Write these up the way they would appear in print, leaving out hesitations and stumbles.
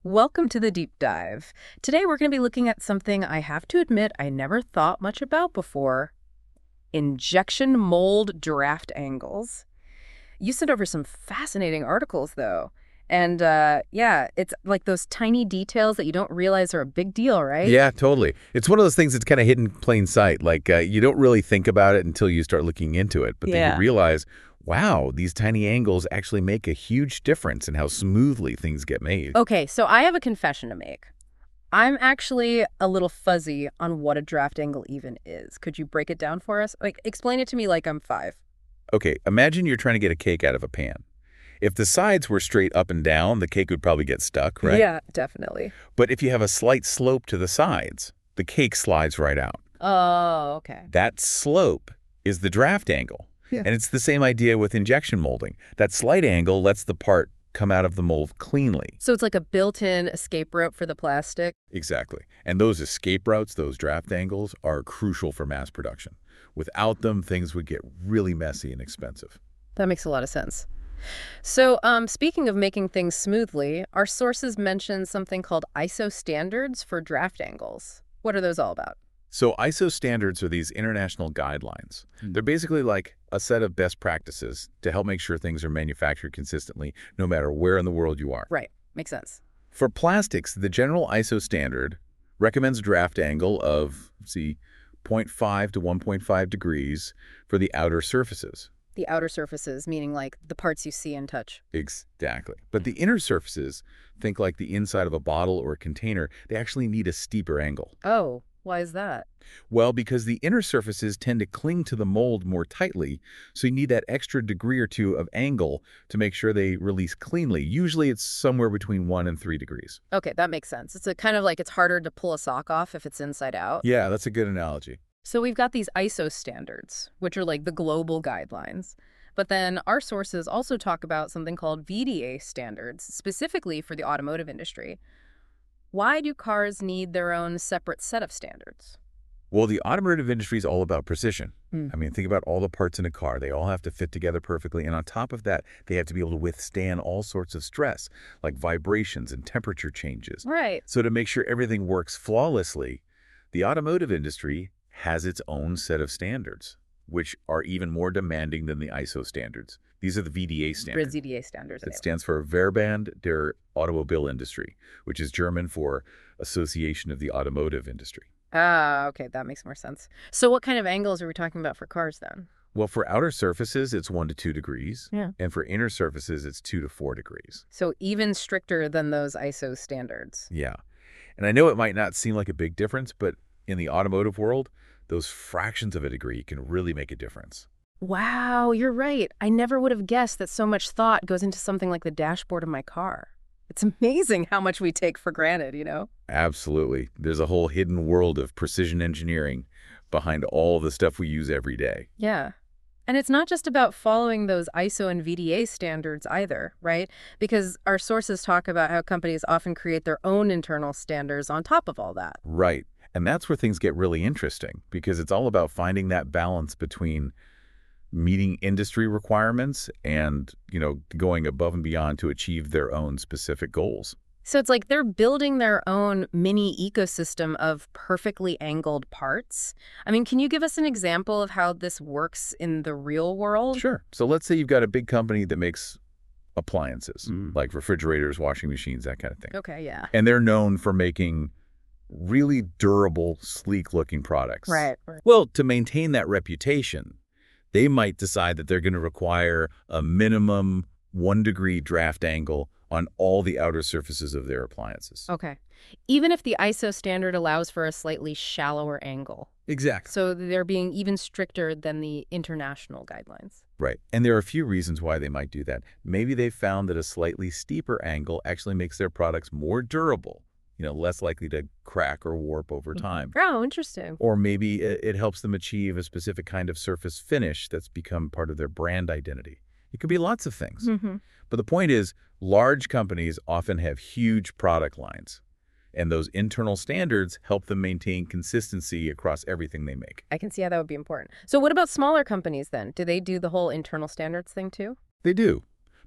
Welcome to the deep dive. Today we're going to be looking at something I have to admit I never thought much about before: injection mold draft angles. You sent over some fascinating articles, though. And yeah, it's like those tiny details that you don't realize are a big deal, right? Yeah, totally. It's one of those things that's kind of hidden in plain sight. You don't really think about it until you start looking into it. But then you Yeah. realize, wow, these tiny angles actually make a huge difference in how smoothly things get made. Okay, so I have a confession to make. I'm actually a little fuzzy on what a draft angle even is. Could you break it down for us? Like, explain it to me like I'm 5. Okay, imagine you're trying to get a cake out of a pan. If the sides were straight up and down, the cake would probably get stuck, right? Yeah, definitely. But if you have a slight slope to the sides, the cake slides right out. Oh, okay. That slope is the draft angle. Yeah. And it's the same idea with injection molding. That slight angle lets the part come out of the mold cleanly. So it's like a built-in escape route for the plastic? Exactly. And those escape routes, those draft angles, are crucial for mass production. Without them, things would get really messy and expensive. That makes a lot of sense. So, speaking of making things smoothly, our sources mention something called ISO standards for draft angles. What are those all about? So ISO standards are these international guidelines. They're basically like a set of best practices to help make sure things are manufactured consistently, no matter where in the world you are. Right. Makes sense. For plastics, the general ISO standard recommends a draft angle of, zero point 0.5 to 1.5 degrees for the outer surfaces. The outer surfaces, meaning like the parts you see and touch. Exactly. But the inner surfaces, think like the inside of a bottle or a container, they actually need a steeper angle. Oh, why is that? Well, because the inner surfaces tend to cling to the mold more tightly, so you need that extra degree or two of angle to make sure they release cleanly. Usually it's somewhere between 1 and 3 degrees. Okay, that makes sense. It's a kind of like it's harder to pull a sock off if it's inside out. Yeah, that's a good analogy. So we've got these ISO standards, which are like the global guidelines. But then our sources also talk about something called VDA standards, specifically for the automotive industry. Why do cars need their own separate set of standards? Well, the automotive industry is all about precision. Hmm. I mean, think about all the parts in a car. They all have to fit together perfectly. And on top of that, they have to be able to withstand all sorts of stress, like vibrations and temperature changes. Right. So to make sure everything works flawlessly, the automotive industry has its own set of standards, which are even more demanding than the ISO standards. These are the VDA standards. VDA standards. It stands for Verband der Automobilindustrie, which is German for Association of the Automotive Industry. Ah, okay, that makes more sense. So what kind of angles are we talking about for cars then? Well, for outer surfaces, it's 1 to 2 degrees. Yeah. And for inner surfaces, it's 2 to 4 degrees. So even stricter than those ISO standards. Yeah. And I know it might not seem like a big difference, but in the automotive world, those fractions of a degree can really make a difference. Wow, you're right. I never would have guessed that so much thought goes into something like the dashboard of my car. It's amazing how much we take for granted, you know? Absolutely. There's a whole hidden world of precision engineering behind all the stuff we use every day. Yeah. And it's not just about following those ISO and VDA standards either, right? Because our sources talk about how companies often create their own internal standards on top of all that. Right. And that's where things get really interesting, because it's all about finding that balance between meeting industry requirements and, going above and beyond to achieve their own specific goals. So it's like they're building their own mini ecosystem of perfectly angled parts. I mean, can you give us an example of how this works in the real world? Sure. So let's say you've got a big company that makes appliances, like refrigerators, washing machines, that kind of thing. Okay, yeah. And they're known for making really durable, sleek-looking products. Right. Well, to maintain that reputation, they might decide that they're going to require a minimum 1-degree draft angle on all the outer surfaces of their appliances. Okay. Even if the ISO standard allows for a slightly shallower angle. Exactly. So they're being even stricter than the international guidelines. Right. And there are a few reasons why they might do that. Maybe they found that a slightly steeper angle actually makes their products more durable, less likely to crack or warp over time. Oh, interesting. Or maybe it helps them achieve a specific kind of surface finish that's become part of their brand identity. It could be lots of things. But the point is, large companies often have huge product lines, and those internal standards help them maintain consistency across everything they make. I can see how that would be important. So what about smaller companies then? Do they do the whole internal standards thing too? They do.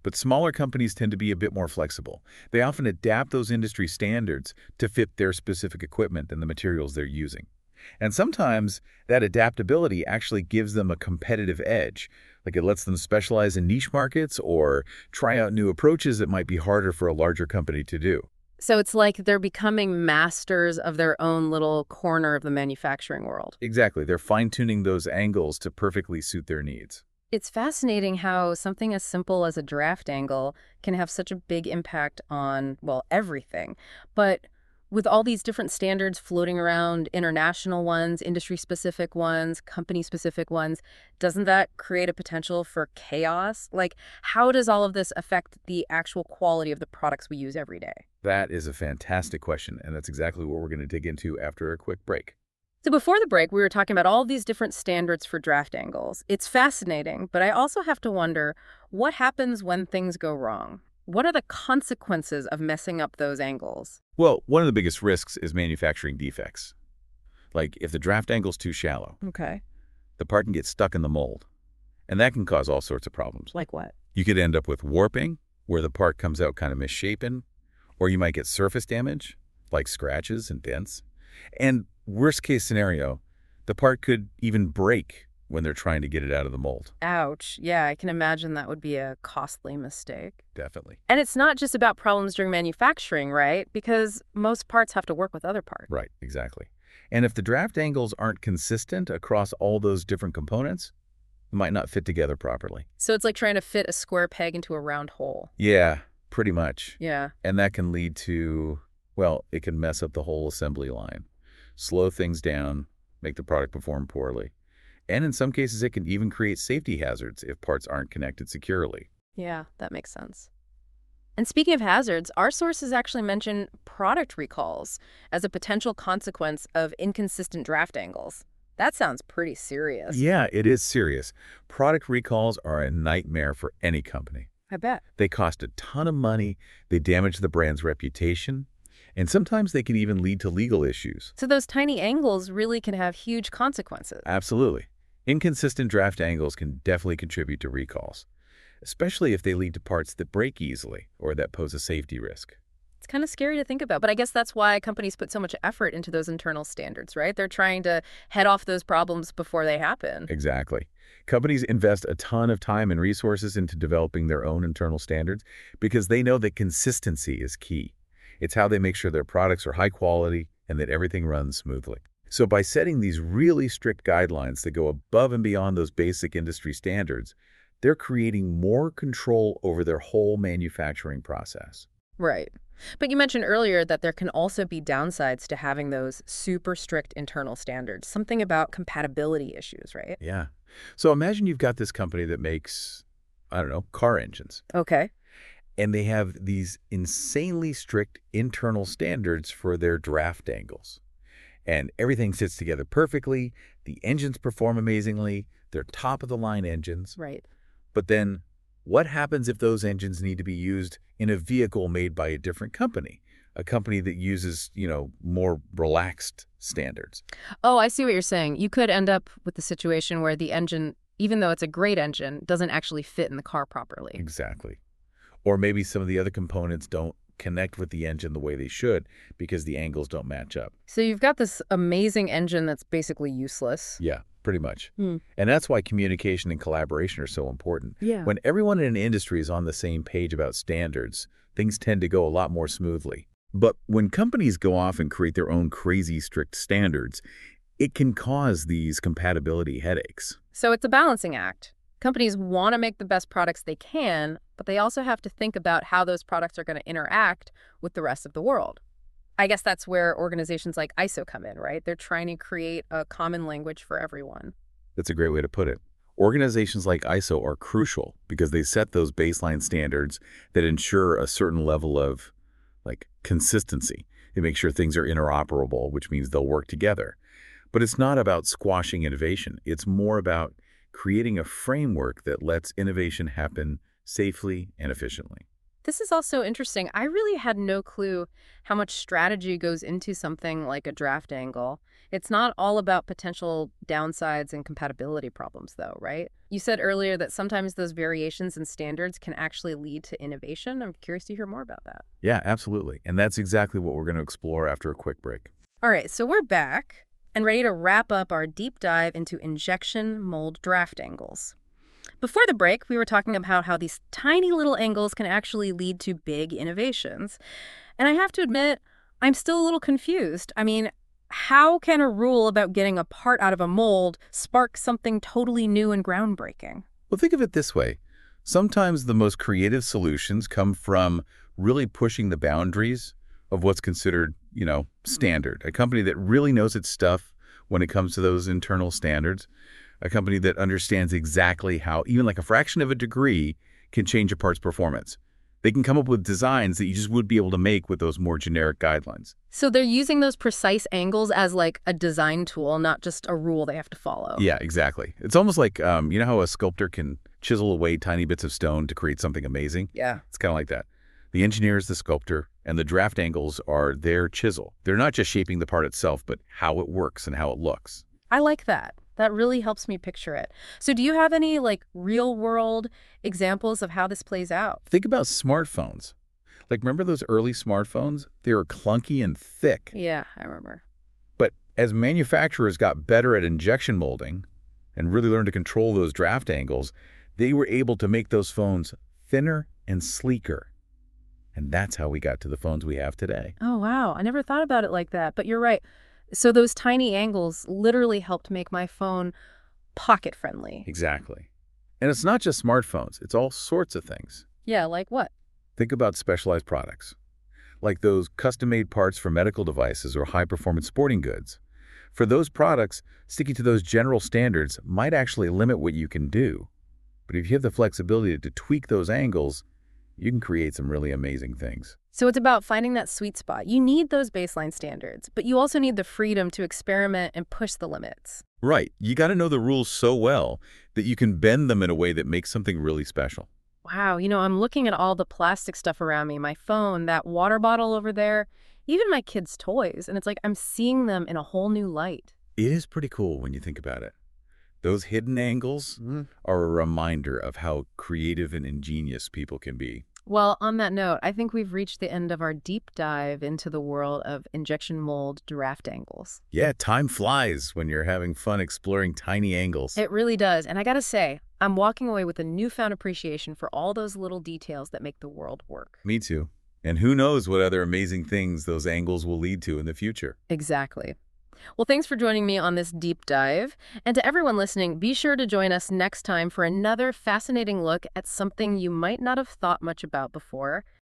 But smaller companies tend to be a bit more flexible. They often adapt those industry standards to fit their specific equipment and the materials they're using. And sometimes that adaptability actually gives them a competitive edge. Like it lets them specialize in niche markets or try out new approaches that might be harder for a larger company to do. So it's like they're becoming masters of their own little corner of the manufacturing world. Exactly. They're fine-tuning those angles to perfectly suit their needs. It's fascinating how something as simple as a draft angle can have such a big impact on, well, everything. But with all these different standards floating around, international ones, industry-specific ones, company-specific ones, doesn't that create a potential for chaos? Like, how does all of this affect the actual quality of the products we use every day? That is a fantastic question, and that's exactly what we're going to dig into after a quick break. So before the break, we were talking about all these different standards for draft angles. It's fascinating, but I also have to wonder, what happens when things go wrong? What are the consequences of messing up those angles? Well, one of the biggest risks is manufacturing defects. Like if the draft angle's too shallow, Okay. the part can get stuck in the mold, and that can cause all sorts of problems. Like what? You could end up with warping, where the part comes out kind of misshapen, or you might get surface damage, like scratches and dents. And worst case scenario, the part could even break when they're trying to get it out of the mold. Ouch. Yeah, I can imagine that would be a costly mistake. Definitely. And it's not just about problems during manufacturing, right? Because most parts have to work with other parts. Right, exactly. And if the draft angles aren't consistent across all those different components, it might not fit together properly. So it's like trying to fit a square peg into a round hole. Yeah, pretty much. Yeah. And that can lead to, well, it can mess up the whole assembly line, slow things down, make the product perform poorly. And in some cases, it can even create safety hazards if parts aren't connected securely. Yeah, that makes sense. And speaking of hazards, our sources actually mention product recalls as a potential consequence of inconsistent draft angles. That sounds pretty serious. Yeah, it is serious. Product recalls are a nightmare for any company. I bet. They cost a ton of money, they damage the brand's reputation, and sometimes they can even lead to legal issues. So those tiny angles really can have huge consequences. Absolutely. Inconsistent draft angles can definitely contribute to recalls, especially if they lead to parts that break easily or that pose a safety risk. It's kind of scary to think about, but I guess that's why companies put so much effort into those internal standards, right? They're trying to head off those problems before they happen. Exactly. Companies invest a ton of time and resources into developing their own internal standards because they know that consistency is key. It's how they make sure their products are high quality and that everything runs smoothly. So by setting these really strict guidelines that go above and beyond those basic industry standards, they're creating more control over their whole manufacturing process. Right. But you mentioned earlier that there can also be downsides to having those super strict internal standards, something about compatibility issues, right? Yeah. So imagine you've got this company that makes, I don't know, car engines. Okay. And they have these insanely strict internal standards for their draft angles. And everything sits together perfectly. The engines perform amazingly. They're top-of-the-line engines. Right. But then what happens if those engines need to be used in a vehicle made by a different company, a company that uses, more relaxed standards? Oh, I see what you're saying. You could end up with the situation where the engine, even though it's a great engine, doesn't actually fit in the car properly. Exactly. Or maybe some of the other components don't connect with the engine the way they should because the angles don't match up. So you've got this amazing engine that's basically useless. Yeah, pretty much. Hmm. And that's why communication and collaboration are so important. Yeah. When everyone in an industry is on the same page about standards, things tend to go a lot more smoothly. But when companies go off and create their own crazy strict standards, it can cause these compatibility headaches. So it's a balancing act. Companies want to make the best products they can, but they also have to think about how those products are going to interact with the rest of the world. I guess that's where organizations like ISO come in, right? They're trying to create a common language for everyone. That's a great way to put it. Organizations like ISO are crucial because they set those baseline standards that ensure a certain level of, consistency. They make sure things are interoperable, which means they'll work together. But it's not about squashing innovation. It's more about creating a framework that lets innovation happen safely and efficiently. This is also interesting. I really had no clue how much strategy goes into something like a draft angle. It's not all about potential downsides and compatibility problems, though, right? You said earlier that sometimes those variations in standards can actually lead to innovation. I'm curious to hear more about that. Yeah, absolutely. And that's exactly what we're going to explore after a quick break. All right, so we're back and ready to wrap up our deep dive into injection mold draft angles. Before the break, we were talking about how these tiny little angles can actually lead to big innovations. And I have to admit, I'm still a little confused. I mean, how can a rule about getting a part out of a mold spark something totally new and groundbreaking? Well, think of it this way. Sometimes the most creative solutions come from really pushing the boundaries of what's considered, standard. A company that really knows its stuff when it comes to those internal standards. A company that understands exactly how even like a fraction of a degree can change a part's performance. They can come up with designs that you just would be able to make with those more generic guidelines. So they're using those precise angles as like a design tool, not just a rule they have to follow. Yeah, exactly. It's almost like, you know how a sculptor can chisel away tiny bits of stone to create something amazing? Yeah. It's kind of like that. The engineer is the sculptor, and the draft angles are their chisel. They're not just shaping the part itself, but how it works and how it looks. I like that. That really helps me picture it. So do you have any real world examples of how this plays out? Think about smartphones. Remember those early smartphones? They were clunky and thick. Yeah, I remember. But as manufacturers got better at injection molding and really learned to control those draft angles, they were able to make those phones thinner and sleeker. And that's how we got to the phones we have today. Oh, wow. I never thought about it like that, but you're right. So those tiny angles literally helped make my phone pocket-friendly. Exactly. And it's not just smartphones. It's all sorts of things. Yeah, like what? Think about specialized products, like those custom-made parts for medical devices or high-performance sporting goods. For those products, sticking to those general standards might actually limit what you can do. But if you have the flexibility to tweak those angles, you can create some really amazing things. So it's about finding that sweet spot. You need those baseline standards, but you also need the freedom to experiment and push the limits. Right. You got to know the rules so well that you can bend them in a way that makes something really special. Wow, I'm looking at all the plastic stuff around me, my phone, that water bottle over there, even my kids' toys, and it's like I'm seeing them in a whole new light. It is pretty cool when you think about it. Those hidden angles are a reminder of how creative and ingenious people can be. Well, on that note, I think we've reached the end of our deep dive into the world of injection mold draft angles. Yeah, time flies when you're having fun exploring tiny angles. It really does. And I gotta say, I'm walking away with a newfound appreciation for all those little details that make the world work. Me too. And who knows what other amazing things those angles will lead to in the future. Exactly. Well, thanks for joining me on this deep dive. And to everyone listening, be sure to join us next time for another fascinating look at something you might not have thought much about before.